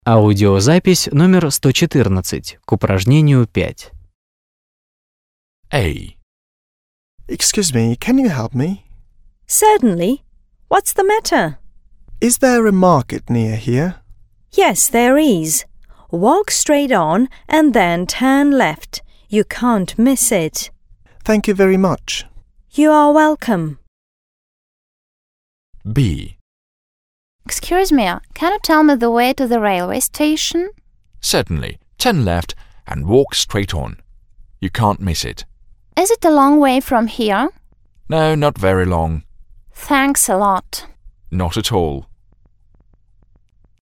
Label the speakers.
Speaker 1: Аудиозапись номер 114 к упражнению 5.
Speaker 2: A.
Speaker 3: Excuse me, can you help me?
Speaker 4: Certainly. What's the matter?
Speaker 3: Is there a market near here?
Speaker 4: Yes, there is. Walk straight on and then turn left. You can't miss it.
Speaker 3: Thank you very much.
Speaker 4: You are welcome.
Speaker 2: B.
Speaker 5: Excuse me, can you tell me the way to the railway station?
Speaker 2: Certainly. Turn left and walk straight on. You can't miss it.
Speaker 5: Is it a long way from here?
Speaker 2: No, not very long.
Speaker 5: Thanks a lot.
Speaker 2: Not at all.